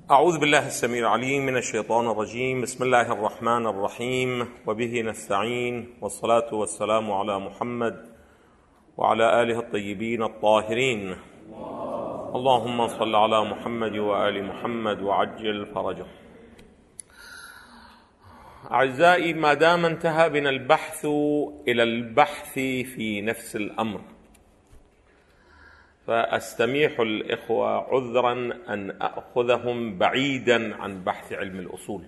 أعوذ بالله السميع العليم من الشيطان الرجيم. بسم الله الرحمن الرحيم، وبه نستعين، والصلاة والسلام على محمد وعلى آله الطيبين الطاهرين. اللهم صل على محمد وآل محمد وعجل فرجه. أعزائي، ما دام انتهى بنا البحث إلى البحث في نفس الأمر، فأستميح الإخوة عذرا أن أخذهم بعيدا عن بحث علم الأصول،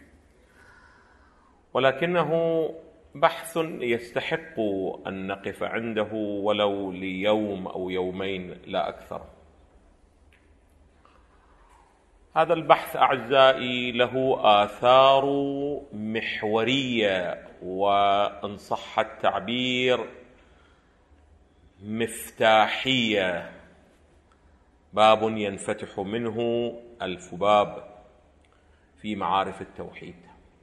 ولكنه بحث يستحق أن نقف عنده ولو ليوم أو يومين لا أكثر. هذا البحث أعزائي له آثار محورية، وإن صح التعبير مفتاحية، باب ينفتح منه ألف باب في معارف التوحيد.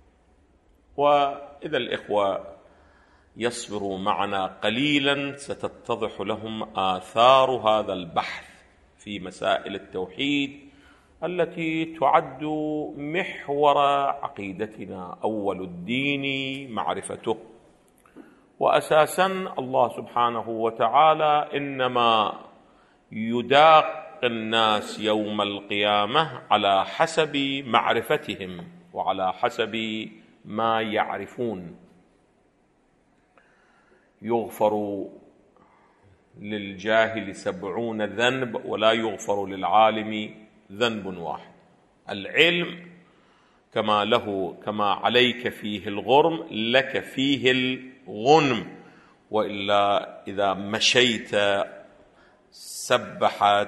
وإذا الإخوة يصبروا معنا قليلا ستتضح لهم آثار هذا البحث في مسائل التوحيد التي تعد محور عقيدتنا، أول الدين معرفته. وأساسا الله سبحانه وتعالى إنما يداق الناس يوم القيامة على حسب معرفتهم وعلى حسب ما يعرفون. يغفر للجاهل 70 ذنب ولا يغفر للعالم ذنب واحد. العلم كما عليك فيه الغرم لك فيه الغنم، وإلا إذا مشيت سبحت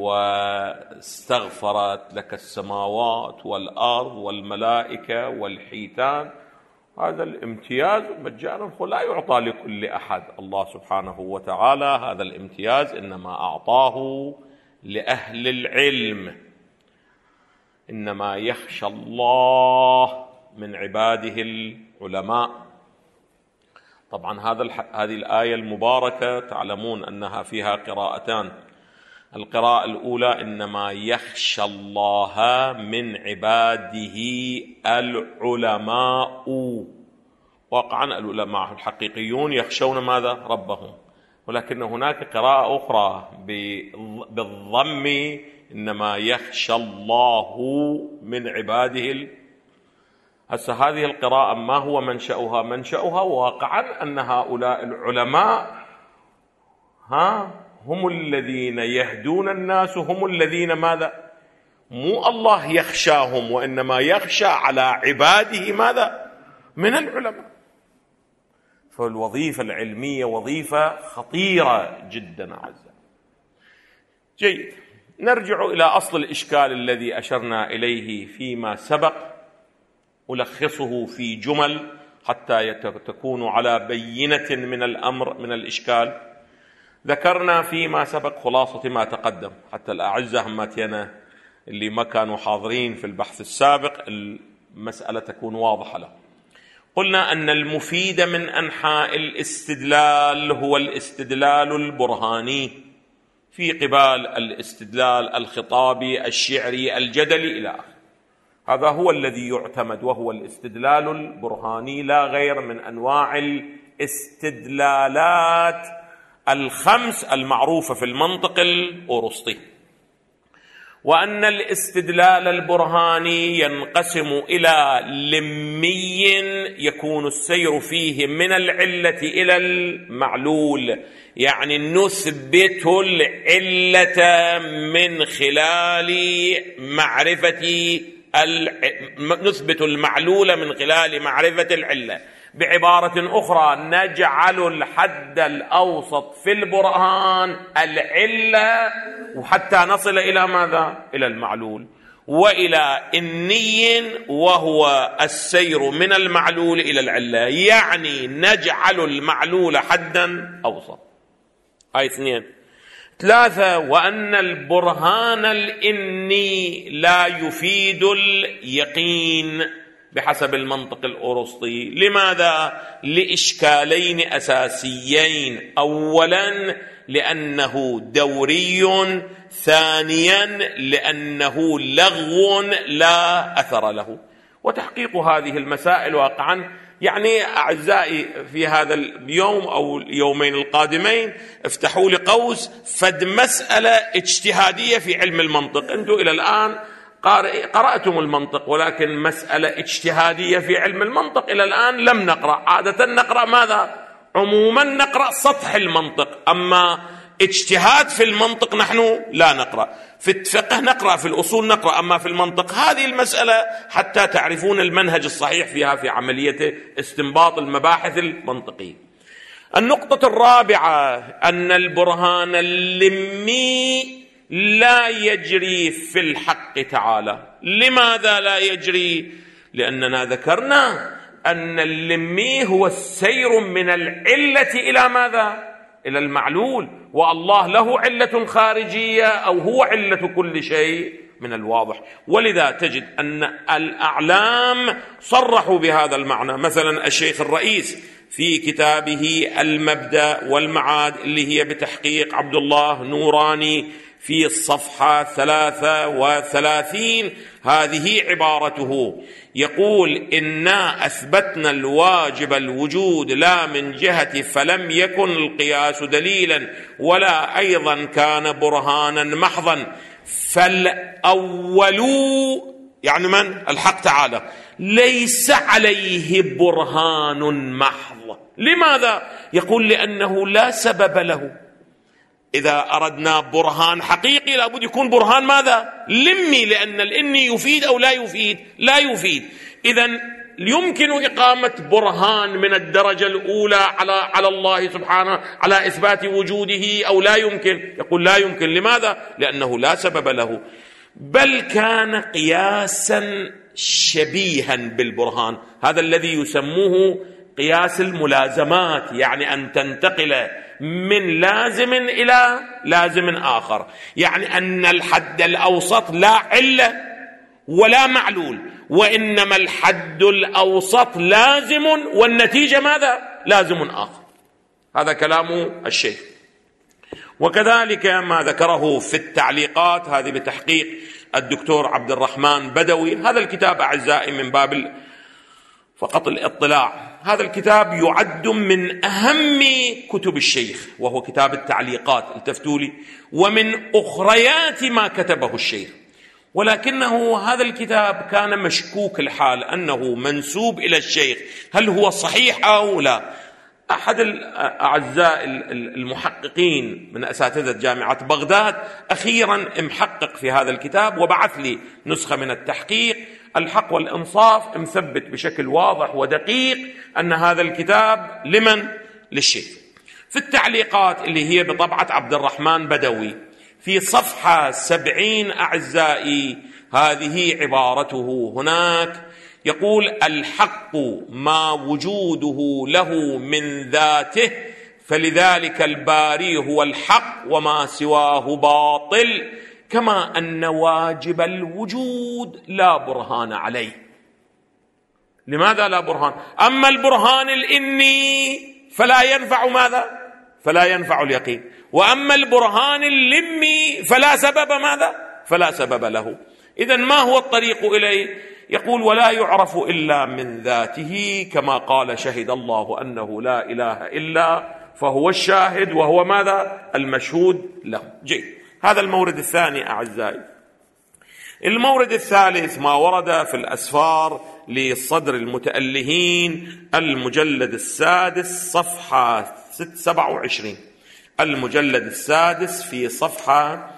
واستغفرت لك السماوات والأرض والملائكة والحيتان. هذا الامتياز مجانا لا يعطى لكل أحد. الله سبحانه وتعالى هذا الامتياز إنما أعطاه لأهل العلم. إنما يخشى الله من عباده العلماء. طبعا هذه الآية المباركة تعلمون أنها فيها قراءتان. القراءة الأولى إنما يخشى الله من عباده العلماء. واقعا العلماء الحقيقيون يخشون ماذا؟ ربهم. ولكن هناك قراءة أخرى بالضم إنما يخشى الله من عباده. هسه هذه القراءة ما هو منشأها؟ منشأها واقعا أن هؤلاء العلماء هم الذين يهدون الناس، هم الذين ماذا؟ مو الله يخشاهم، وإنما يخشى على عباده ماذا؟ من العلماء. فالوظيفة العلمية وظيفة خطيرة جدا أعزائي. جيد، نرجع إلى أصل الإشكال الذي أشرنا إليه فيما سبق، ألخصه في جمل حتى تكونوا على بينة من الأمر من الإشكال. ذكرنا فيما سبق خلاصة ما تقدم حتى الأعزة هماتينا اللي ما كانوا حاضرين في البحث السابق المسألة تكون واضحة له. قلنا أن المفيد من أنحاء الاستدلال هو الاستدلال البرهاني في قبال الاستدلال الخطابي الشعري الجدلي إلى آخره. هذا هو الذي يعتمد، وهو الاستدلال البرهاني، لا غير من أنواع الاستدلالات الخمس المعروفة في المنطق الأرسطي. وأن الاستدلال البرهاني ينقسم إلى لمي يكون السير فيه من العلة إلى المعلول، يعني نثبت العلة من خلال نثبت المعلول من خلال معرفة العلة. بعبارة أخرى نجعل الحد الأوسط في البرهان العلة، وحتى نصل إلى ماذا؟ إلى المعلول، وإلى الني وهو السير من المعلول إلى العلة، يعني نجعل المعلول حدا أوسط. هاي 2. 3. وأن البرهان الإني لا يفيد اليقين بحسب المنطق الأرسطي. لماذا؟ لإشكالين أساسيين. أولا، لأنه دوري، ثانيا لأنه لغو لا أثر له. وتحقيق هذه المسائل واقعا يعني أعزائي في هذا اليوم أو اليومين القادمين افتحوا لي قوس فد مسألة اجتهادية في علم المنطق. أنتم إلى الآن قرأتم المنطق، ولكن مسألة اجتهادية في علم المنطق إلى الآن لم نقرأ. عادة نقرأ ماذا؟ عموما نقرأ سطح المنطق، أما اجتهاد في المنطق نحن لا نقرأ. في الفقه نقرأ، في الأصول نقرأ، أما في المنطق هذه المسألة حتى تعرفون المنهج الصحيح فيها في عملية استنباط المباحث المنطقية. النقطة الرابعة أن البرهان اللمي لا يجري في الحق تعالى. لماذا لا يجري؟ لأننا ذكرنا أن اللمي هو السير من العلة إلى ماذا؟ إلى المعلول، والله له علة خارجية أو هو علة كل شيء من الواضح. ولذا تجد أن الأعلام صرحوا بهذا المعنى. مثلا الشيخ الرئيس في كتابه المبدأ والمعاد اللي هي بتحقيق عبد الله نوراني في الصفحة 33 هذه عبارته، يقول: إنا أثبتنا الواجب الوجود لا من جهة فلم يكن القياس دليلا ولا أيضا كان برهانا محضا، فالأول يعني من؟ الحق تعالى ليس عليه برهان محض. لماذا؟ يقول: لأنه لا سبب له. إذا أردنا برهان حقيقي لابد يكون برهان ماذا؟ لمي، لأن الإني يفيد أو لا يفيد؟ لا يفيد. إذن يمكن إقامة برهان من الدرجة الأولى على الله سبحانه على إثبات وجوده أو لا يمكن؟ يقول لا يمكن. لماذا؟ لأنه لا سبب له، بل كان قياسا شبيها بالبرهان. هذا الذي يسموه قياس الملازمات، يعني أن تنتقل من لازم إلى لازم آخر، يعني أن الحد الأوسط لا علة ولا معلول، وإنما الحد الأوسط لازم والنتيجة ماذا؟ لازم آخر. هذا كلام الشيخ. وكذلك ما ذكره في التعليقات هذه بتحقيق الدكتور عبد الرحمن بدوي. هذا الكتاب أعزائي من باب فقط الاطلاع، هذا الكتاب يعد من أهم كتب الشيخ، وهو كتاب التعليقات، التفتوا لي، ومن أخريات ما كتبه الشيخ. ولكنه هذا الكتاب كان مشكوك الحال أنه منسوب إلى الشيخ، هل هو صحيح أو لا؟ أحد الأعزاء المحققين من أساتذة جامعة بغداد أخيرا محقق في هذا الكتاب وبعث لي نسخة من التحقيق. الحق والإنصاف مثبت بشكل واضح ودقيق أن هذا الكتاب لمن؟ للشيخ. في التعليقات اللي هي بطبعة عبد الرحمن بدوي في صفحة 70 أعزائي هذه عبارته هناك، يقول: الحق ما وجوده له من ذاته، فلذلك الباري هو الحق وما سواه باطل، كما أن واجب الوجود لا برهان عليه. لماذا لا برهان؟ أما البرهان الإني فلا ينفع ماذا؟ فلا ينفع اليقين. وأما البرهان اللمي فلا سبب ماذا؟ فلا سبب له. إذن ما هو الطريق إليه؟ يقول: ولا يعرف إلا من ذاته، كما قال: شهد الله أنه لا إله إلا، فهو الشاهد وهو ماذا؟ المشهود له. جيد، هذا المورد الثاني أعزائي. المورد الثالث ما ورد في الأسفار لصدر المتألهين، المجلد السادس صفحة 27. المجلد السادس في صفحة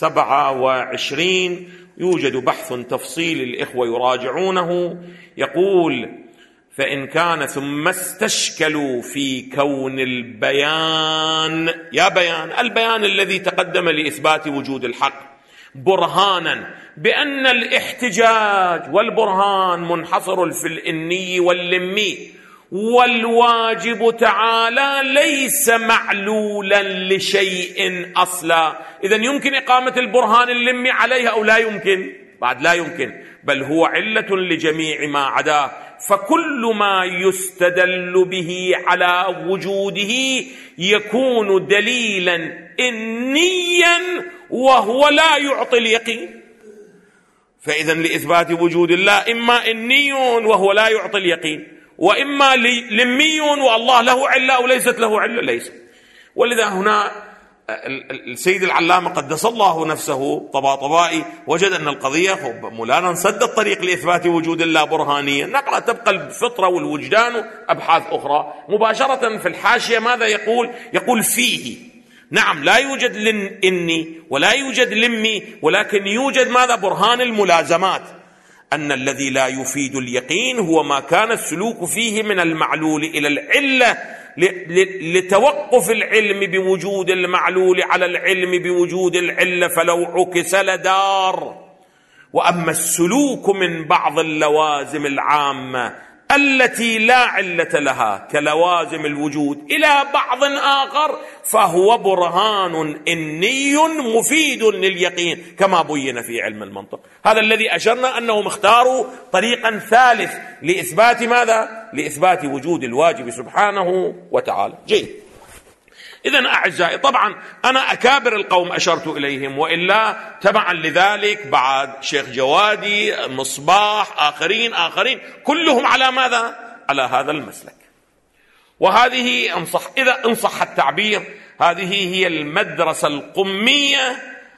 27 يوجد بحث تفصيلي، الإخوة يراجعونه. يقول: فإن كان ثم استشكلوا في كون البيان، يا بيان، البيان الذي تقدم لإثبات وجود الحق، برهانا بأن الاحتجاج والبرهان منحصر في الإني واللمي، والواجب تعالى ليس معلولا لشيء أصلا. إذن يمكن إقامة البرهان اللمي عليها أو لا يمكن؟ بعد لا يمكن، بل هو علة لجميع ما عداه. فكل ما يستدل به على وجوده يكون دليلا إنيا وهو لا يعطي اليقين. فإذا لإثبات وجود الله إما إني وهو لا يعطي اليقين، وإما لمي والله له علة أو ليست له علة. ليس. ولذا هنا السيد العلامة قدس الله نفسه طباطبائي وجد أن القضية مولانا سد الطريق لإثبات وجود الله برهانيا، نقرأ تبقى الفطرة والوجدان أبحاث أخرى. مباشرة في الحاشية ماذا يقول؟ يقول فيه نعم لا يوجد إني ولا يوجد لمي، ولكن يوجد ماذا؟ برهان الملازمات، أن الذي لا يفيد اليقين هو ما كان السلوك فيه من المعلول إلى العلة لتوقف العلم بوجود المعلول على العلم بوجود العلة، فلو عكس لدار. وأما السلوك من بعض اللوازم العامة التي لا علة لها كلوازم الوجود إلى بعض آخر فهو برهان إني مفيد لليقين كما بين في علم المنطق. هذا الذي أشرنا أنهم اختاروا طريقا ثالث لإثبات ماذا؟ لإثبات وجود الواجب سبحانه وتعالى. جيد. إذن أعزائي، طبعا أنا أكابر القوم أشرت إليهم، وإلا تبعا لذلك بعد شيخ جوادي، مصباح، آخرين كلهم على ماذا؟ على هذا المسلك. وهذه إذا إن صح التعبير هذه هي المدرسة القمية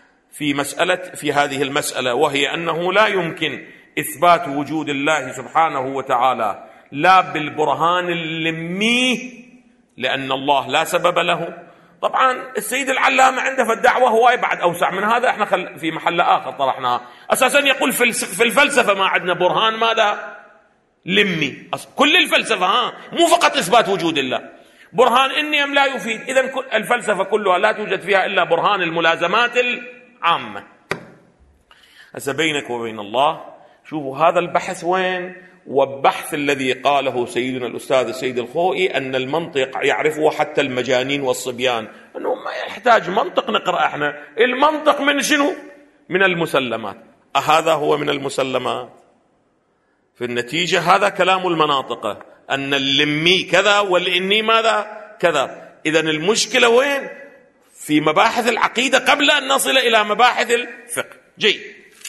في هذه المسألة، وهي أنه لا يمكن إثبات وجود الله سبحانه وتعالى لا بالبرهان اللمي، لأن الله لا سبب له. طبعا السيد العلامة عنده في الدعوة هو بعد أوسع من هذا، احنا في محل آخر طرحناه. أساسا يقول في الفلسفة ما عندنا برهان ماذا؟ لمي. كل الفلسفة مو فقط إثبات وجود الله، برهان إني أم لا يفيد. إذن الفلسفة كلها لا توجد فيها إلا برهان الملازمات العامة. هسه بينك وبين الله شوفوا هذا البحث وين، والبحث الذي قاله سيدنا الأستاذ السيد الخوئي أن المنطق يعرفه حتى المجانين والصبيان، أنه ما يحتاج منطق نقرأ احنا. المنطق من شنو؟ من المسلمات. هذا هو من المسلمات. في النتيجة هذا كلام المناطق، أن اللمي كذا والإني ماذا؟ كذا. إذن المشكلة وين؟ في مباحث العقيدة قبل أن نصل إلى مباحث الفقه. جيد.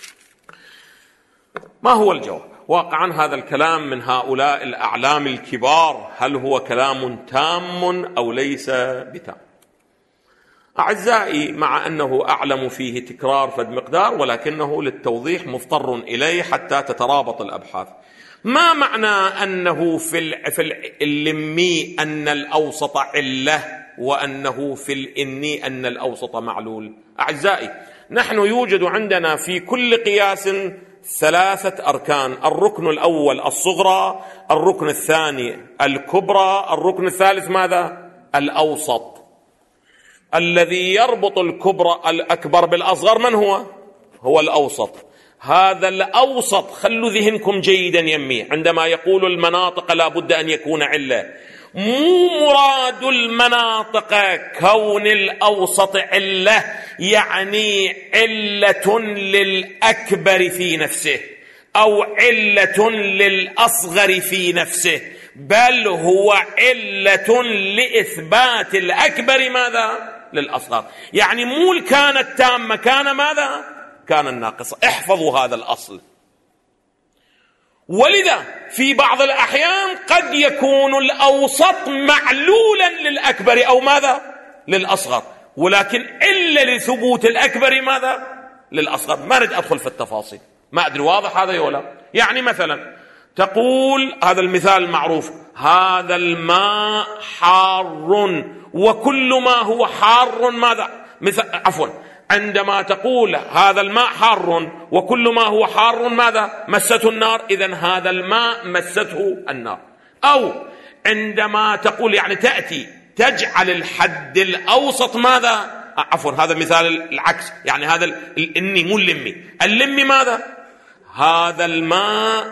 ما هو الجواب؟ واقعا هذا الكلام من هؤلاء الأعلام الكبار هل هو كلام تام أو ليس بتام؟ أعزائي، مع أنه أعلم فيه تكرار فد مقدار، ولكنه للتوضيح مضطر إليه حتى تترابط الأبحاث. ما معنى أنه في اللمي أن الأوسط علة وأنه في الإني أن الأوسط معلول؟ أعزائي، نحن يوجد عندنا في كل قياس 3 أركان: الركن الأول الصغرى، الركن الثاني الكبرى، الركن الثالث ماذا؟ الأوسط. الذي يربط الكبرى الأكبر بالأصغر من هو؟ هو الأوسط. هذا الأوسط خلوا ذهنكم جيدا يمي، عندما يقول المناطق لا بد أن يكون علة، مو مراد المناطق كون الأوسط علة يعني علة للأكبر في نفسه أو علة للأصغر في نفسه، بل هو علة لإثبات الأكبر ماذا؟ للأصغر. يعني مو كان التامة، كان ماذا؟ كان الناقصة. احفظوا هذا الأصل. ولذا في بعض الأحيان قد يكون الأوسط معلولا للأكبر أو ماذا؟ للأصغر، ولكن إلا لثبوت الأكبر ماذا؟ للأصغر. ما أريد أدخل في التفاصيل، ما أدري واضح هذا ولا. يعني مثلا تقول هذا المثال المعروف: هذا الماء حار، وكل ما هو حار ماذا؟ عندما تقول هذا الماء حار وكل ما هو حار ماذا؟ مسته النار، إذن هذا الماء مسته النار. أو عندما تقول يعني تأتي تجعل الحد الأوسط ماذا؟ هذا مثال العكس، يعني هذا الإني مو اللمي. اللمي ماذا؟ هذا الماء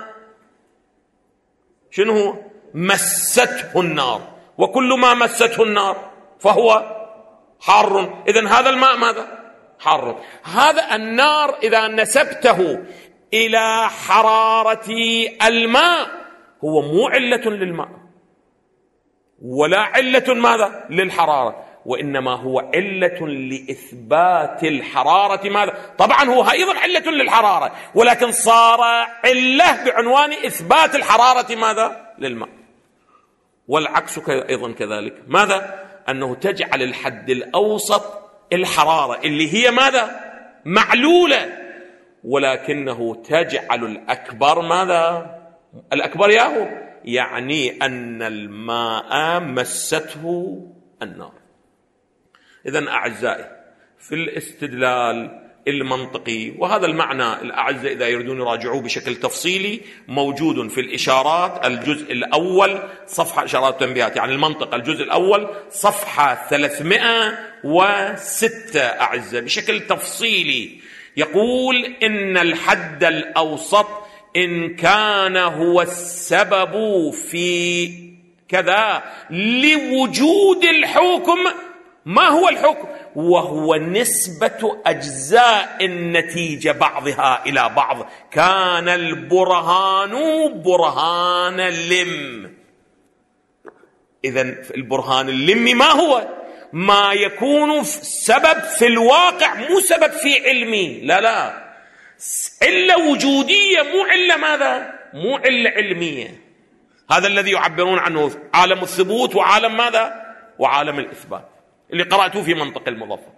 شنو هو؟ مسته النار، وكل ما مسته النار فهو حار، إذن هذا الماء ماذا؟ حار. هذا النار إذا نسبته إلى حرارة الماء هو مو علة للماء ولا علة ماذا؟ للحرارة. وإنما هو علة لإثبات الحرارة. ماذا؟ طبعا هو أيضا علة للحرارة، ولكن صار علة بعنوان إثبات الحرارة ماذا؟ للماء. والعكس أيضا كذلك. ماذا؟ أنه تجعل الحد الأوسط الحرارة اللي هي ماذا؟ معلولة، ولكنه تجعل الأكبر ماذا؟ الأكبر ياهو، يعني أن الماء مسته النار. إذن أعزائي، في الاستدلال المنطقي، وهذا المعنى الأعزاء إذا يريدون يراجعوه بشكل تفصيلي موجود في الإشارات الجزء الأول صفحة إشارات تنبيهات، يعني المنطق الجزء الأول صفحة 306 أعزاء بشكل تفصيلي يقول إن الحد الأوسط إن كان هو السبب في كذا لوجود الحكم. ما هو الحكم؟ وهو نسبة أجزاء النتيجة بعضها إلى بعض، كان البرهان برهان اللم. إذن البرهان اللمي ما هو؟ ما يكون سبب في الواقع، مو سبب في علمي، لا، علة وجودية، مو علة ماذا؟ مو علة علمية. هذا الذي يعبرون عنه عالم الثبوت وعالم ماذا؟ وعالم الإثبات اللي قرأته في منطق المظفر.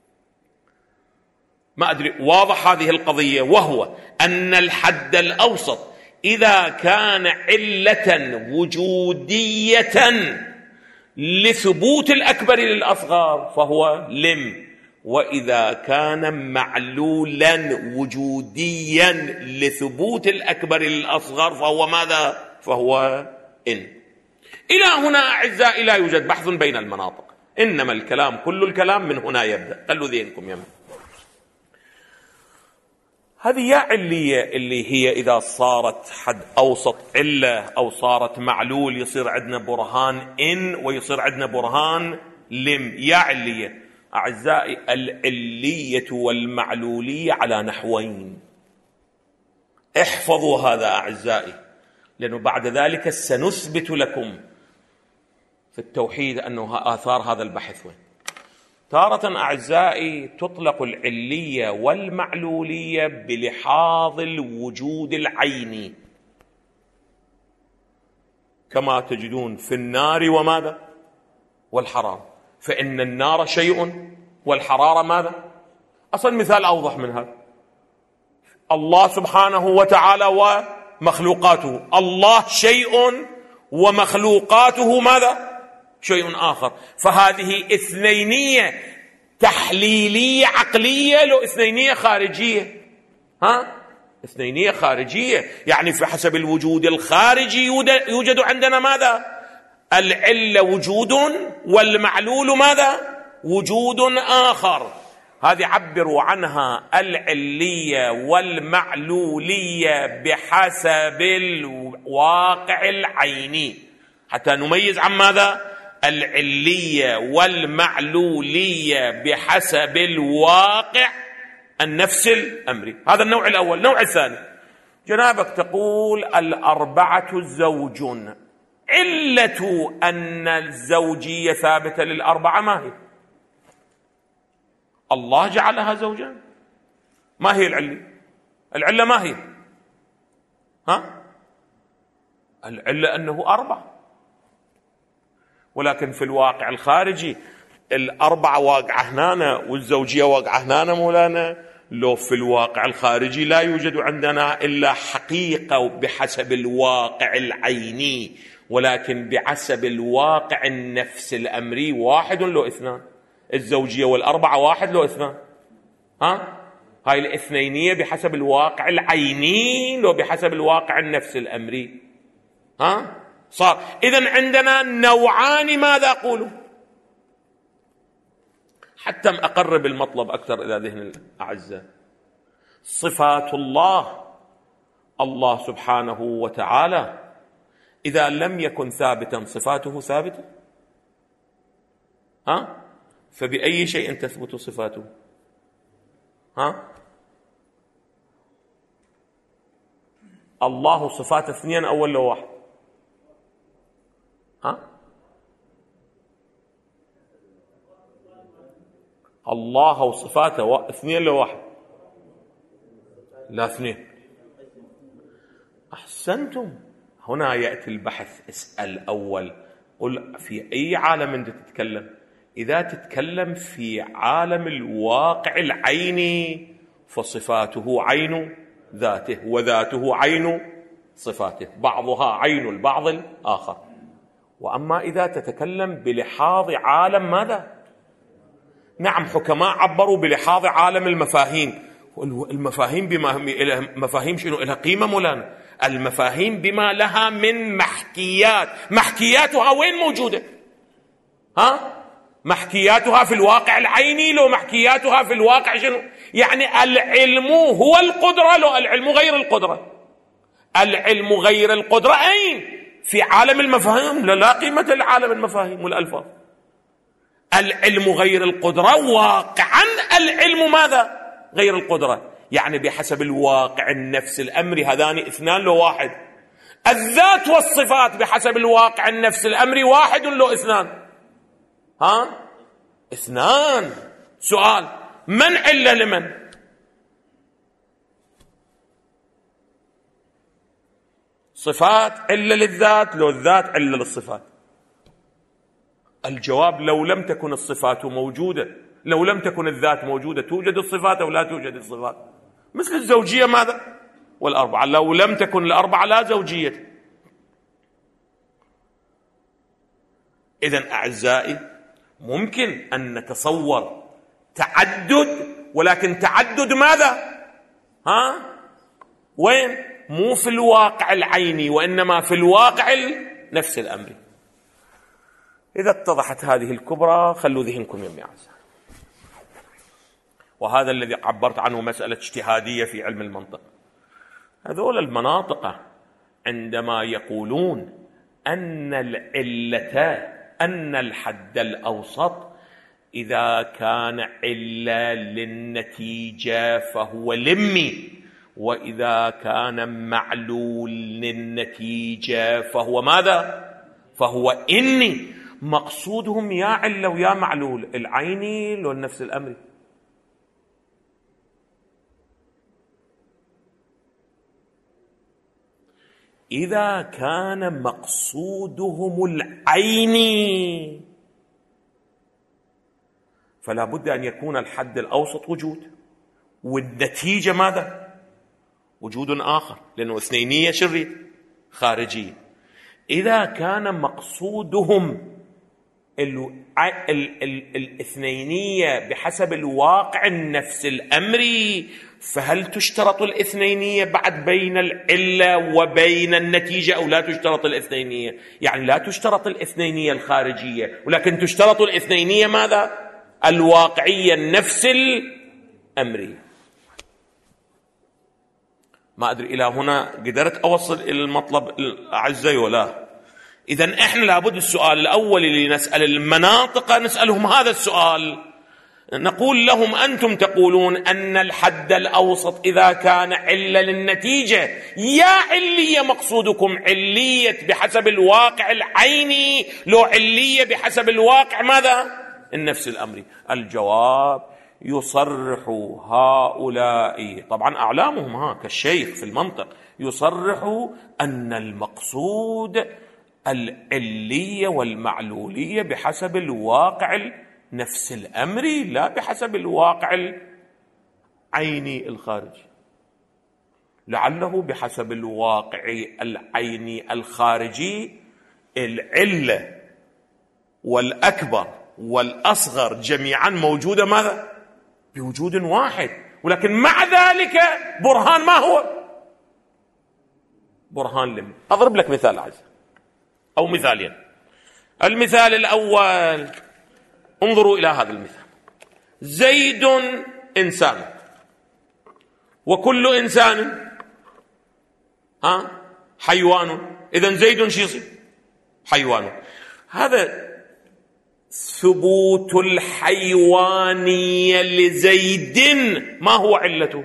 ما أدري واضح هذه القضية، وهو أن الحد الأوسط إذا كان علة وجودية لثبوت الأكبر للأصغر فهو لم، وإذا كان معلولا وجوديا لثبوت الأكبر للأصغر فهو ماذا؟ فهو إن. إلى هنا أعزائي لا يوجد بحث بين المناطق، إنما الكلام كل الكلام من هنا يبدأ. خلوا ذهنكم يمين. هذه يا علية اللي هي إذا صارت حد أوسط علة أو صارت معلول يصير عندنا برهان إن ويصير عندنا برهان لم. يا علية أعزائي، العلية والمعلولية على نحوين. احفظوا هذا أعزائي، لأنه بعد ذلك سنثبت لكم في التوحيد أنه آثار هذا البحث وين. تارة أعزائي تطلق العلية والمعلولية بلحاظ الوجود العيني، كما تجدون في النار وماذا؟ والحرارة. فإن النار شيء والحرارة ماذا؟ أصلا مثال أوضح من هذا، الله سبحانه وتعالى ومخلوقاته. الله شيء ومخلوقاته ماذا؟ شيء آخر. فهذه اثنينية تحليلية عقلية لو اثنينية خارجية. اثنينية خارجية، يعني في حسب الوجود الخارجي يوجد عندنا ماذا؟ العلة وجود والمعلول ماذا؟ وجود آخر. هذه عبروا عنها العلية والمعلولية بحسب الواقع العيني، حتى نميز عن ماذا؟ العلية والمعلولية بحسب الواقع النفس الأمري. هذا النوع الأول. النوع الثاني، جنابك تقول الأربعة زوج، علة أن الزوجية ثابتة للأربعة ما هي؟ الله جعلها زوجان. ما هي العلة؟ العلة ما هي؟ العلة أنه أربعة، ولكن في الواقع الخارجي الأربعة واقعة هنا والزوجية واقعة هنا مولانا. لو في الواقع الخارجي لا يوجد عندنا إلا حقيقة بحسب الواقع العيني، ولكن بحسب الواقع النفس الأمري واحد لو اثنان. الزوجية والأربعة واحد لو اثنان. هاي الاثنينية بحسب الواقع العيني لو بحسب الواقع النفس الأمري. صار إذن عندنا نوعان. ماذا أقول؟ حتى أقرب المطلب أكثر إلى ذهن الأعزاء. صفات الله، الله سبحانه وتعالى إذا لم يكن ثابتا صفاته ثابتة. فبأي شيء تثبت صفاته؟ الله صفات اثنين أو ولا واحد؟ الله وصفاته اثنين لو واحد؟ لا اثنين. أحسنتم. هنا يأتي البحث. اسأل أول، قل في أي عالم أنت تتكلم؟ إذا تتكلم في عالم الواقع العيني فصفاته عين ذاته وذاته عين صفاته، بعضها عين البعض الآخر. وأما إذا تتكلم بلحاظ عالم ماذا؟ نعم، حكماء عبروا بلحاظ عالم المفاهيم. المفاهيم بما مفاهيم شنو؟ لها قيمة مولانا. المفاهيم بما لها من محكيات. محكياتها وين موجودة؟ محكياتها في الواقع العيني لو محكياتها في الواقع شنو؟ يعني العلم هو القدرة لو العلم غير القدرة؟ العلم غير القدرة أين؟ في عالم المفاهيم. لا قيمة لعالم المفاهيم والألفاظ. العلم غير القدرة واقعا. العلم ماذا؟ غير القدرة. يعني بحسب الواقع النفس الأمري هذان اثنان لو واحد. الذات والصفات بحسب الواقع النفس الأمري واحد لو اثنان؟ اثنان. سؤال، من علة لمن؟ صفات علة للذات لو الذات علة للصفات؟ الجواب لو لم تكن الصفات موجودة، لو لم تكن الذات موجودة توجد الصفات أو لا توجد الصفات؟ مثل الزوجية ماذا؟ والأربعة. لو لم تكن الأربعة لا زوجية. إذن أعزائي ممكن أن نتصور تعدد، ولكن تعدد ماذا؟ وين؟ مو في الواقع العيني وإنما في الواقع نفس الأمري. إذا اتضحت هذه الكبرى خلوا ذهنكم يمي أعزائي. وهذا الذي عبرت عنه مسألة اجتهادية في علم المنطق. هذول المناطق عندما يقولون أن العلة، أن الحد الأوسط إذا كان علة للنتيجة فهو لمي، وإذا كان معلول للنتيجة فهو ماذا؟ فهو إني. مقصودهم يا علة ويا معلول، العيني لو النفس الأمري. إذا كان مقصودهم العيني فلا بد أن يكون الحد الأوسط وجود، والنتيجة ماذا؟ وجود آخر، لأنه اثنينية شريط خارجية. إذا كان مقصودهم الاثنينية بحسب الواقع النفس الأمري، فهل تشترط الاثنينية بعد بين العلة وبين النتيجة أو لا تشترط الاثنينية؟ يعني لا تشترط الاثنينية الخارجية، ولكن تشترط الاثنينية ماذا؟ الواقعية النفس الأمرية. ما أدري إلى هنا قدرت أوصل إلى المطلب أعزائي ولا؟ إذن إحنا لابد السؤال الأول اللي نسأل المناطق نسألهم هذا السؤال، نقول لهم أنتم تقولون أن الحد الأوسط إذا كان علة للنتيجة، يا علية مقصودكم علية بحسب الواقع العيني لو علية بحسب الواقع ماذا؟ النفس الأمري. الجواب يصرح هؤلاء، طبعا أعلامهم كالشيخ في المنطق، يصرح أن المقصود العلية والمعلولية بحسب الواقع نفس الأمري لا بحسب الواقع العيني الخارجي. لعله بحسب الواقع العيني الخارجي العلة والأكبر والأصغر جميعا موجودة ماذا؟ بوجود واحد، ولكن مع ذلك برهان ما هو؟ برهان لم. أضرب لك مثال عزيز أو مثالين. المثال الأول، انظروا إلى هذا المثال. زيد إنسان، وكل إنسان حيوان. إذن زيد شو يصير؟ حيوان. هذا ثبوت الحيوانية لزيد ما هو علته؟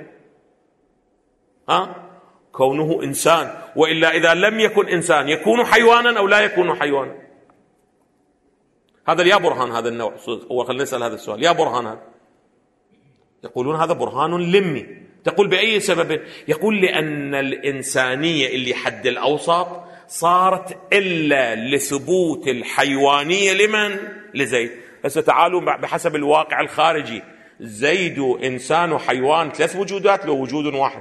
كونه إنسان، وإلا إذا لم يكن إنسان يكون حيوانا أو لا يكون حيوانا؟ هذا يا برهان هذا النوع. هو خلينا نسأل هذا السؤال، يا برهان هذا يقولون هذا برهان لمي. تقول بأي سبب؟ يقول لأن الإنسانية اللي حد الأوسط صارت إلا لثبوت الحيوانية لمن؟ لزيد. هسه تعالوا بحسب الواقع الخارجي، زيد إنسان وحيوان، 3 وجودات لو وجود واحد؟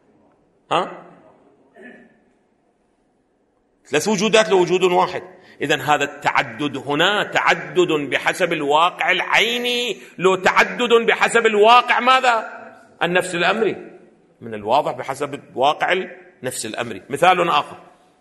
3 وجودات لو وجود واحد. إذن هذا التعدد هنا تعدد بحسب الواقع العيني، لو تعدد بحسب الواقع ماذا؟ النفس الأمري. من الواضح بحسب واقع النفس الأمري. مثال آخر: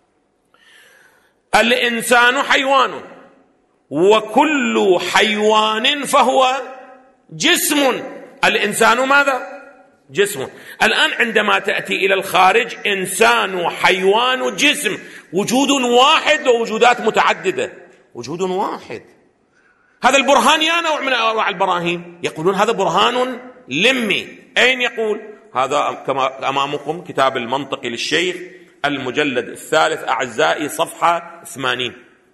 الإنسان حيوان، وكل حيوان فهو جسم. الإنسان ماذا؟ جسم. الآن عندما تأتي إلى الخارج، إنسان وحيوان جسم، وجود واحد لو وجودات متعددة؟ وجود واحد. هذا البرهان يا نوع من أنواع البراهين. يقولون هذا برهان لمي. أين يقول هذا؟ كما أمامكم كتاب المنطق للشيخ، المجلد 3 أعزائي، صفحة 80.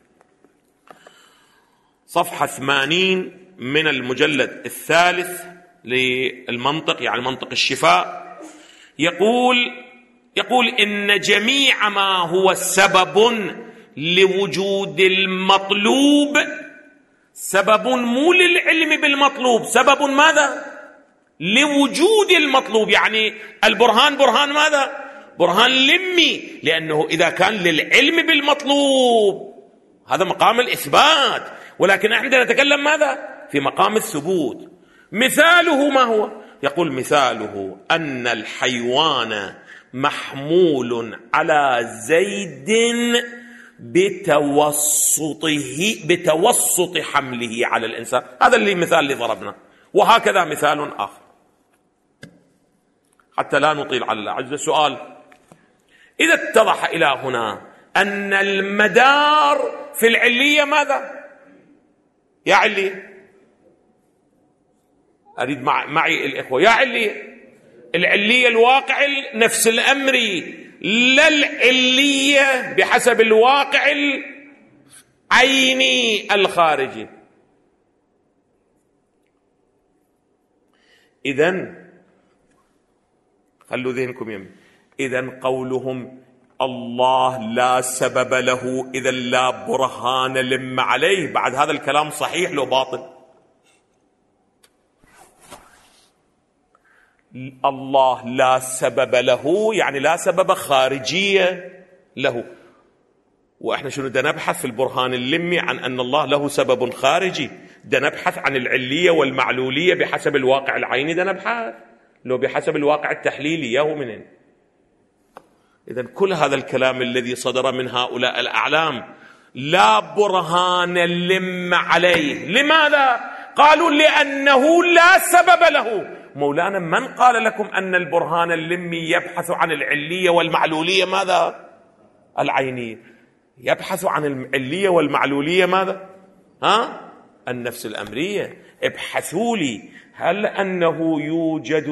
صفحة 80 من المجلد 3 للمنطق، يعني منطق الشفاء. يقول إن جميع ما هو سبب لوجود المطلوب، سبب مو للعلم بالمطلوب، سبب ماذا؟ لوجود المطلوب. يعني البرهان برهان ماذا؟ برهان لمي، لأنه إذا كان للعلم بالمطلوب هذا مقام الإثبات، ولكن احنا نتكلم ماذا؟ في مقام الثبوت. مثاله ما هو؟ يقول مثاله أن الحيوان محمول على زيد بتوسط حمله على الإنسان. هذا المثال اللي ضربنا، وهكذا مثال آخر. حتى لا نطيل على الأعزة، سؤال: إذا اتضح إلى هنا أن المدار في العلية ماذا؟ يا علية، أريد معي الإخوة، يا علية، العلية الواقع النفس الأمري، لا العلية بحسب الواقع العيني الخارجي. إذن خلوا ذهنكم يمين. إذن قولهم الله لا سبب له، إذا لا برهان لم عليه، بعد هذا الكلام صحيح لو باطل؟ الله لا سبب له يعني لا سبب خارجية له، وإحنا شنو بدنا نبحث في البرهان اللمي عن أن الله له سبب خارجي؟ بدنا نبحث عن العلية والمعلولية بحسب الواقع العيني، بدنا نبحث لو بحسب الواقع التحليلي ياهو منين؟ إذن كل هذا الكلام الذي صدر من هؤلاء الأعلام لا برهان لم عليه. لماذا؟ قالوا لأنه لا سبب له. مولانا من قال لكم أن البرهان اللمي يبحث عن العلية والمعلولية ماذا؟ العينية. يبحث عن العلية والمعلولية ماذا؟ النفس الأمرية. ابحثوا لي هل أنه يوجد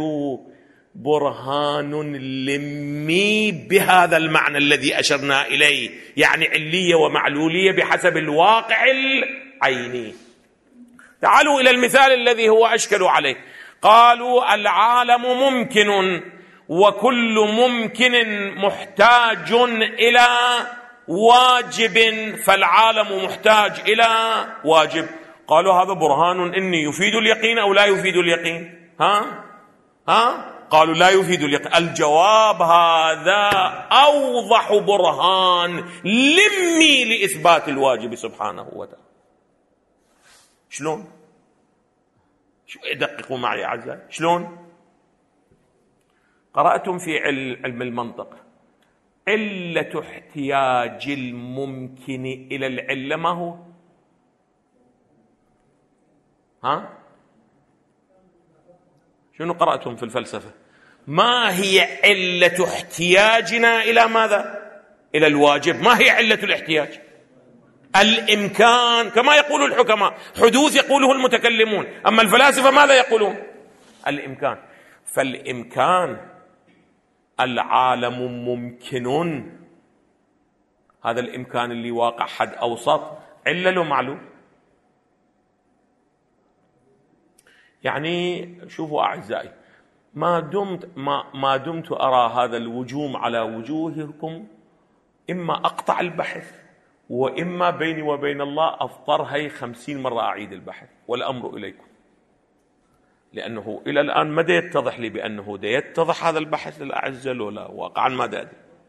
برهان لمي بهذا المعنى الذي أشرنا إليه، يعني علية ومعلولية بحسب الواقع العيني. تعالوا إلى المثال الذي هو أشكل عليه. قالوا العالم ممكن، وكل ممكن محتاج إلى واجب، فالعالم محتاج إلى واجب. قالوا هذا برهان إني يفيد اليقين أو لا يفيد اليقين؟ قالوا لا يفيد اليقين. الجواب هذا أوضح برهان لمي لإثبات الواجب سبحانه وتعالى. شلون؟ دققوا معي أعزائي، شلون؟ قرأتم في علم المنطق علة احتياج الممكن إلى العلة ما هو؟ شنو قرأتم في الفلسفة؟ ما هي علة احتياجنا إلى ماذا؟ إلى الواجب. ما هي علة الاحتياج؟ الإمكان، كما يقول الحكماء. حدوث يقوله المتكلمون، أما الفلاسفة ماذا يقولون؟ الإمكان. فالإمكان العالم ممكن، هذا الإمكان اللي واقع حد أوسط علة له معلوم. يعني شوفوا أعزائي، ما دمت أرى هذا الوجوم على وجوهكم، إما أقطع البحث وإما بيني وبين الله أضطر 50 مرة أعيد البحث، والأمر إليكم، لأنه إلى الآن ما يتضح لي بأنه يتضح هذا البحث للأعزة ولا واقعا ما أدري.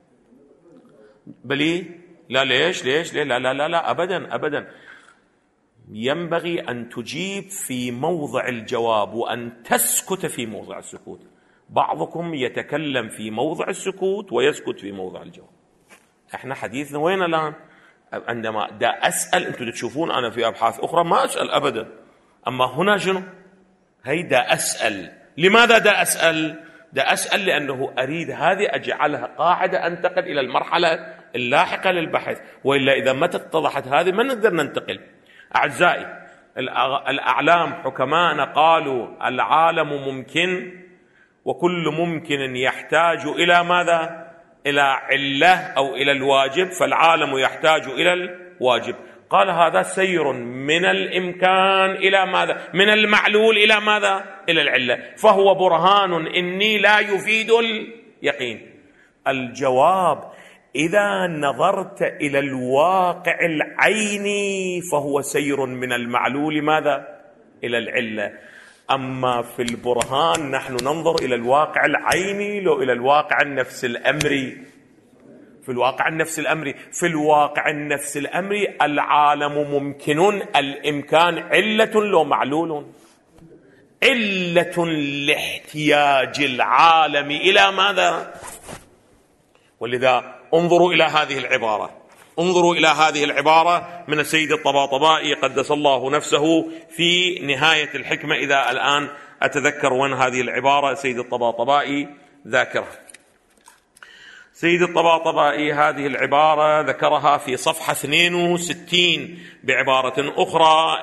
بلي لا، ليش لا لا لا لا أبدا أبدا. ينبغي أن تجيب في موضع الجواب وأن تسكت في موضع السكوت. بعضكم يتكلم في موضع السكوت ويسكت في موضع الجواب. احنا حديثنا وين الآن؟ عندما دا أسأل، أنتم تشوفون أنا في أبحاث أخرى ما أسأل أبدا، أما هنا شنو؟ هي دا أسأل. لماذا دا أسأل؟ دا أسأل لأنه أريد هذه أجعلها قاعدة أنتقل إلى المرحلة اللاحقة للبحث، وإلا إذا ما اتضحت هذه ما نقدر ننتقل. أعزائي، الأعلام حكماءنا قالوا العالم ممكن، وكل ممكن يحتاج إلى ماذا؟ إلى علة أو إلى الواجب، فالعالم يحتاج إلى الواجب. قال هذا سير من الإمكان إلى ماذا؟ من المعلول إلى ماذا؟ إلى العلة، فهو برهان إني لا يفيد اليقين. الجواب: إذا نظرت إلى الواقع العيني فهو سير من المعلول ماذا؟ إلى العلة. أما في البرهان نحن ننظر إلى الواقع العيني لو إلى الواقع النفس الأمري. في الواقع النفس الأمري، في الواقع النفس الأمري العالم ممكن، الإمكان علة لو معلول، علة لاحتياج العالم إلى ماذا؟ ولذا انظروا إلى هذه العبارة، انظروا إلى هذه العبارة من السيد الطباطبائي قدس الله نفسه في نهاية الحكمة. إذا الآن أتذكر وين هذه العبارة السيد الطباطبائي ذاكرها. سيد الطباطبائي هذه العبارة ذكرها في صفحة 62 بعبارة أخرى: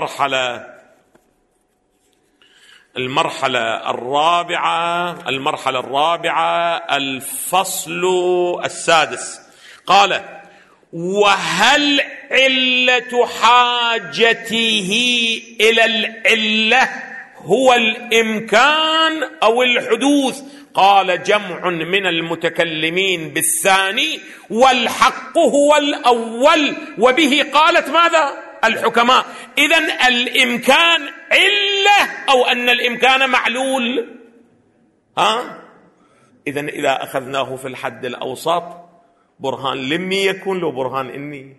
المرحلة الرابعة الفصل السادس. قال: وهل علة حاجته إلى العلة هو الإمكان أو الحدوث؟ قال: جمع من المتكلمين بالثاني، والحق هو الأول، وبه قالت ماذا؟ الحكماء. إذن الإمكان علة أو أن الإمكان معلول؟ إذن إذا أخذناه في الحد الأوسط برهان لمي يكون له برهان إني.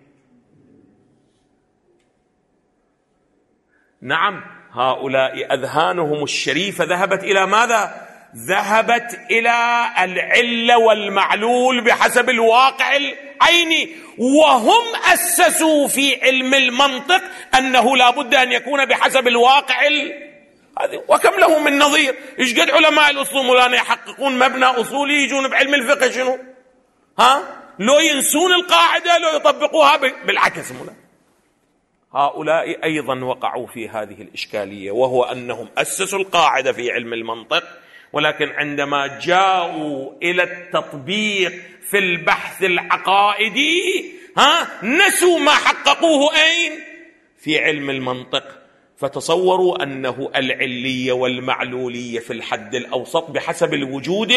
نعم، هؤلاء أذهانهم الشريفة ذهبت إلى ماذا؟ ذهبت إلى العلة والمعلول بحسب الواقع العيني، وهم أسسوا في علم المنطق أنه لا بد أن يكون بحسب الواقع وكم له من نظير. إيش قد علماء الأصول مولانا يحققون مبنى أصولي يجون بعلم الفقه شنو؟ لو ينسون القاعدة لو يطبقوها بالعكس مولانا. هؤلاء أيضا وقعوا في هذه الإشكالية، وهو أنهم أسسوا القاعدة في علم المنطق، ولكن عندما جاءوا إلى التطبيق في البحث العقائدي نسوا ما حققوه أين؟ في علم المنطق. فتصوروا أنه العلية والمعلولية في الحد الأوسط بحسب الوجود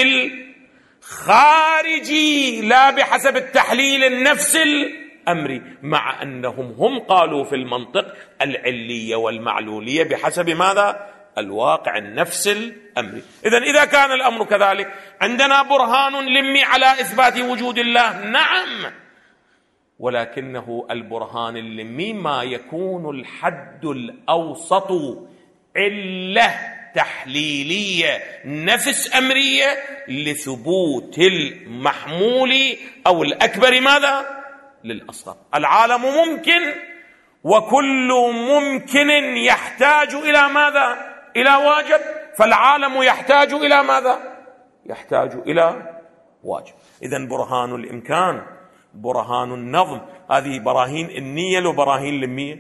الخارجي لا بحسب التحليل النفس الأمري، مع أنهم هم قالوا في المنطق العلية والمعلولية بحسب ماذا؟ الواقع النفس الأمري. إذا كان الأمر كذلك عندنا برهان لمي على إثبات وجود الله، نعم، ولكنه البرهان اللمي ما يكون الحد الأوسط علة تحليلية نفس أمرية لثبوت المحمول أو الأكبر ماذا؟ للأصغر. العالم ممكن، وكل ممكن يحتاج إلى ماذا؟ إلى واجب، فالعالم يحتاج إلى ماذا؟ يحتاج إلى واجب. إذن برهان الإمكان، برهان النظم، هذه براهين النية لو براهين لمية؟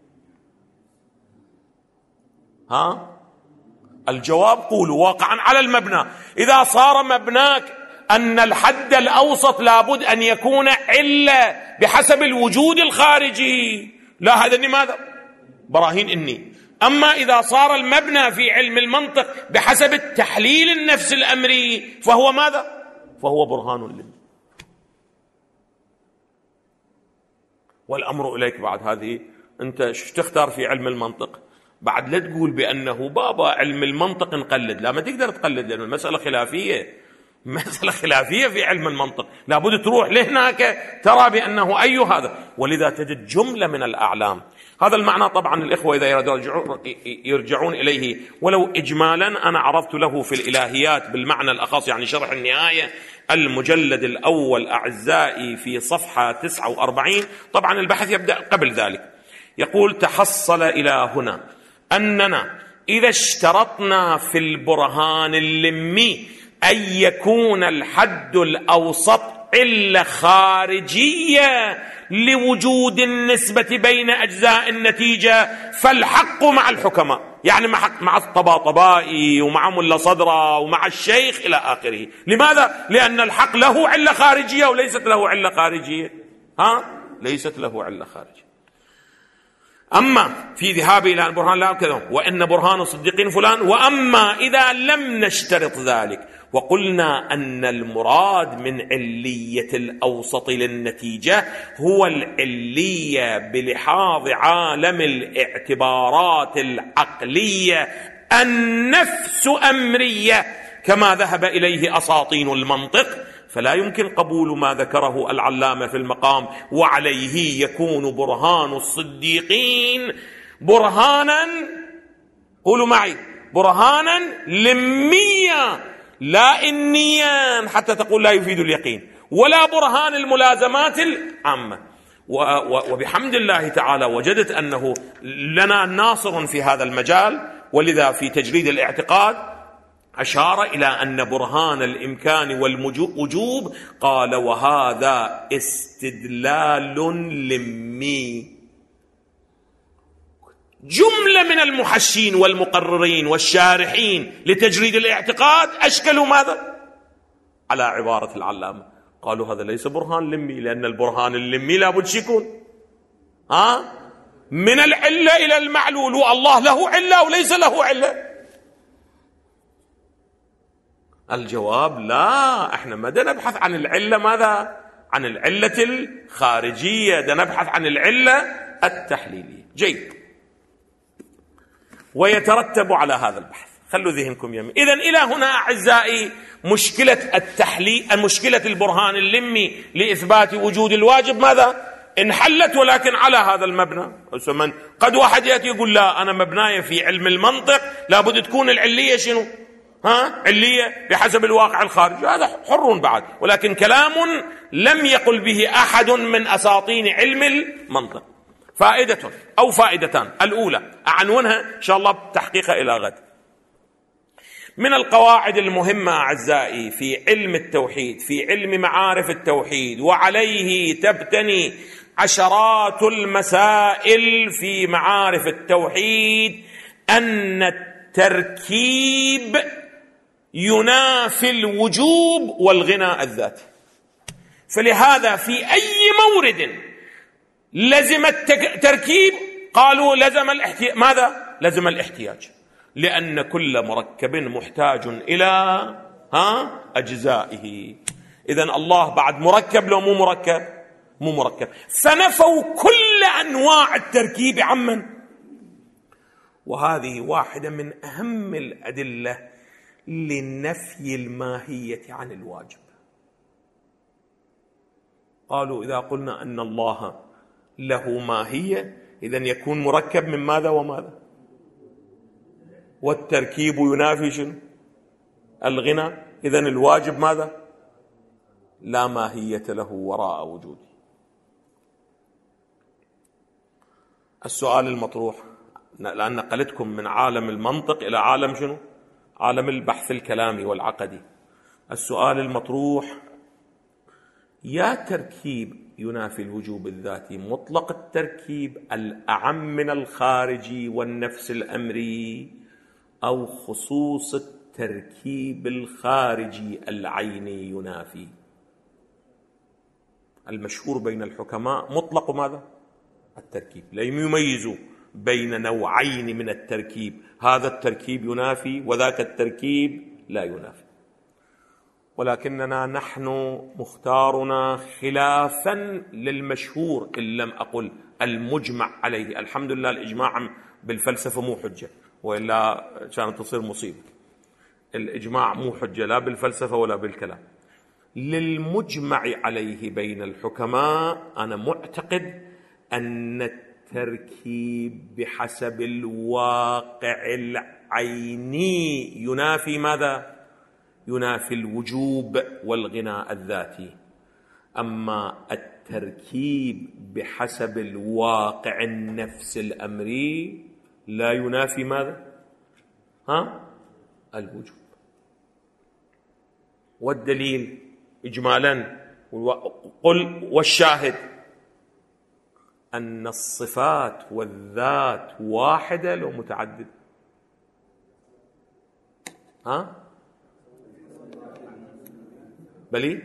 الجواب قولوا واقعا على المبنى. إذا صار مبناك أن الحد الأوسط لابد أن يكون علة بحسب الوجود الخارجي، لا، هذا لماذا؟ براهين إني. أما إذا صار المبنى في علم المنطق بحسب التحليل النفس الأمري فهو ماذا؟ فهو برهان للمي. والأمر إليك بعد هذه، أنت شو تختار في علم المنطق؟ بعد لا تقول بأنه بابا علم المنطق نقلد، لا، ما تقدر تقلد، لأن المسألة خلافية، مسألة خلافية في علم المنطق، لابد تروح لهناك ترى بأنه أي هذا، ولذا تجد جملة من الأعلام. هذا المعنى طبعا الإخوة إذا يرجعون إليه ولو إجمالا أنا عرضت له في الإلهيات بالمعنى الأخص، يعني شرح النهاية المجلد الأول أعزائي في صفحة 49. طبعا البحث يبدأ قبل ذلك، يقول: تحصل إلى هنا أننا إذا اشترطنا في البرهان اللمي أن يكون الحد الأوسط علة خارجية لوجود النسبة بين أجزاء النتيجة، فالحق مع الحكماء، يعني مع الطباطبائي ومع ملا صدرة ومع الشيخ إلى آخره. لماذا؟ لأن الحق له علة خارجية وليست له علة خارجية، ليست له علة خارجية. أما في ذهابي إلى البرهان لا كذا، وإن برهان الصديقين فلان. وأما إذا لم نشترط ذلك وقلنا أن المراد من علية الأوسط للنتيجة هو العلية بلحاظ عالم الاعتبارات العقلية النفس أمرية كما ذهب إليه أساطين المنطق، فلا يمكن قبول ما ذكره العلامة في المقام، وعليه يكون برهان الصديقين برهانا، قولوا معي، برهانا لميا لا إنيا حتى تقول لا يفيد اليقين، ولا برهان الملازمات العامة. وبحمد الله تعالى وجدت أنه لنا ناصر في هذا المجال، ولذا في تجريد الاعتقاد أشار إلى أن برهان الإمكان والوجوب قال: وهذا استدلال لمي. جملة من المحشين والمقررين والشارحين لتجريد الاعتقاد أشكلوا ماذا؟ على عبارة العلامة، قالوا هذا ليس برهان لمي، لأن البرهان اللمي لابد يكون من العلة إلى المعلول، والله له علة وليس له علة. الجواب: لا، احنا ما نبحث عن العلة، ماذا؟ عن العلة الخارجية، نبحث عن العلة التحليلية. جيد. ويترتب على هذا البحث، خلوا ذهنكم يمين. إذن إلى هنا أعزائي مشكلة التحليل، مشكلة البرهان اللمي لإثبات وجود الواجب ماذا؟ انحلت، ولكن على هذا المبنى. قد واحد يأتي يقول: لا، أنا مبناي في علم المنطق لابد تكون العلية شنو؟ علية بحسب الواقع الخارجي. هذا حر بعد، ولكن كلام لم يقل به أحد من أساطين علم المنطق. فائدة أو فائدتان. الأولى أعنونها إن شاء الله بتحقيقها إلى غد. من القواعد المهمة أعزائي في علم التوحيد، في علم معارف التوحيد، وعليه تبتني عشرات المسائل في معارف التوحيد، أن التركيب ينافي الوجوب والغنى الذاتي. فلهذا في أي مورد لزم التركيب قالوا لزم ماذا؟ لزم الاحتياج، لأن كل مركب محتاج إلى أجزائه. إذن الله بعد مركب لو مو مركب؟ مو مركب. فنفوا كل أنواع التركيب عمن؟ وهذه واحدة من أهم الأدلة لنفي الماهية عن الواجب. قالوا إذا قلنا أن الله له ماهية إذن يكون مركب من ماذا وماذا؟ والتركيب ينافي شنو؟ الغنى. إذن الواجب ماذا؟ لا ماهية له وراء وجوده. السؤال المطروح، لأن نقلتكم من عالم المنطق إلى عالم شنو؟ عالم البحث الكلامي والعقدي. السؤال المطروح: يا تركيب ينافي الوجوب الذاتي مطلق التركيب الأعم من الخارجي والنفس الأمري، أو خصوص التركيب الخارجي العيني ينافي؟ المشهور بين الحكماء مطلق ماذا؟ التركيب، لا يميزوا بين نوعين من التركيب، هذا التركيب ينافي وذاك التركيب لا ينافي، ولكننا نحن مختارنا خلافا للمشهور إن لم أقل المجمع عليه. الحمد لله الإجماع بالفلسفة مو حجة، وإلا كانت تصير مصيبة. الإجماع مو حجة لا بالفلسفة ولا بالكلام. للمجمع عليه بين الحكماء أنا معتقد أن التركيب بحسب الواقع العيني ينافي ماذا؟ ينافي الوجوب والغناء الذاتي. أما التركيب بحسب الواقع النفس الأمري لا ينافي ماذا؟ الوجوب. والدليل إجمالا قل والشاهد أن الصفات والذات واحدة لو متعددة. بلي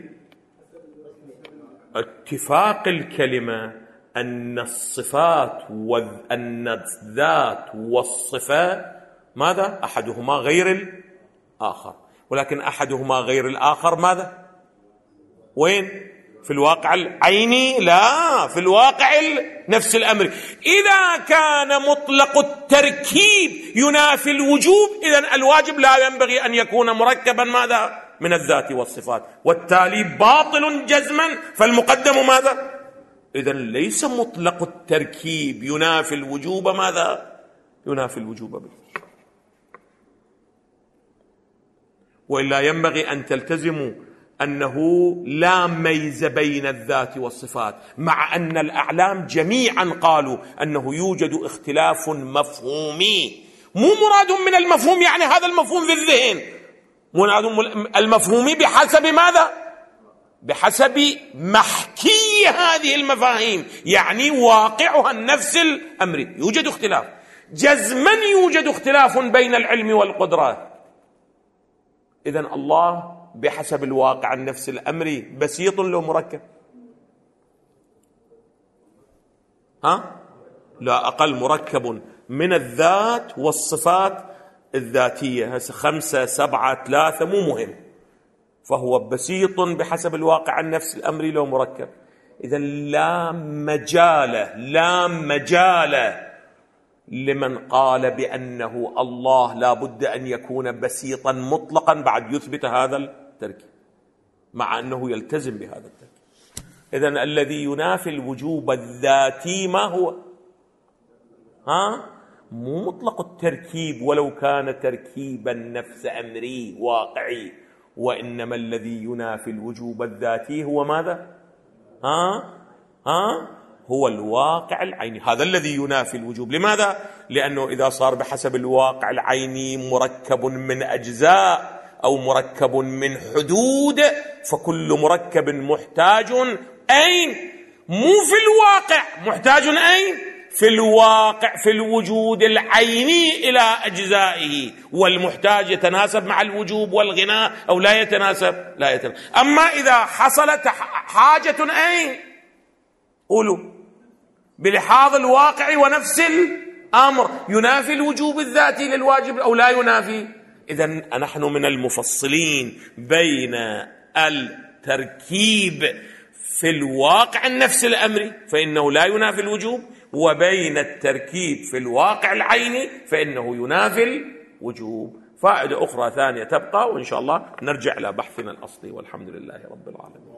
اتفاق الكلمة أن الصفات وأن الذات والصفة ماذا؟ أحدهما غير الآخر، ولكن أحدهما غير الآخر ماذا؟ وين؟ في الواقع العيني؟ لا، في الواقع نفس الأمر. إذا كان مطلق التركيب ينافي الوجوب، إذن الواجب لا ينبغي أن يكون مركبا ماذا؟ من الذات والصفات، والتالي باطل جزما، فالمقدم ماذا؟ إذن ليس مطلق التركيب ينافي الوجوب ماذا؟ ينافي الوجوب بالوجوب. وإلا ينبغي أن تلتزموا أنه لا ميز بين الذات والصفات، مع أن الأعلام جميعا قالوا أنه يوجد اختلاف مفهومي. مو مراد من المفهوم يعني هذا المفهوم في الذهن، مراد المفهومي بحسب ماذا؟ بحسب محكي هذه المفاهيم، يعني واقعها النفس الأمري. يوجد اختلاف جزما، يوجد اختلاف بين العلم والقدرات. إذن الله بحسب الواقع النفس الأمري بسيط لو مركب؟ لا أقل مركب من الذات والصفات الذاتية، 5 7 3 مو مهم، فهو بسيط بحسب الواقع النفس الأمري لو مركب. إذن لا مجال لمن قال بأنه الله لا بد أن يكون بسيطا مطلقا بعد يثبت هذا التركيب، مع أنه يلتزم بهذا التركيب. إذن الذي ينافي الوجوب الذاتي ما هو؟ مو مطلق التركيب ولو كان تركيبا نفس أمري واقعي، وإنما الذي ينافي الوجوب الذاتي هو ماذا؟ هو الواقع العيني، هذا الذي ينافي الوجوب. لماذا؟ لأنه إذا صار بحسب الواقع العيني مركب من أجزاء أو مركب من حدود، فكل مركب محتاج أين؟ مو في الواقع، محتاج أين؟ في الواقع، في الوجود العيني إلى أجزائه، والمحتاج يتناسب مع الوجوب والغناء أو لا يتناسب؟ لا يتناسب. أما إذا حصلت حاجة أين؟ قولوا بلحاظ الواقع ونفس الأمر، ينافي الوجوب الذاتي للواجب أو لا ينافي؟ إذن نحن من المفصلين بين التركيب في الواقع النفس الأمري فإنه لا ينافي الوجوب، وبين التركيب في الواقع العيني فإنه ينافي الوجوب. فائدة أخرى ثانية تبقى، وإن شاء الله نرجع إلى بحثنا الأصلي، والحمد لله رب العالمين.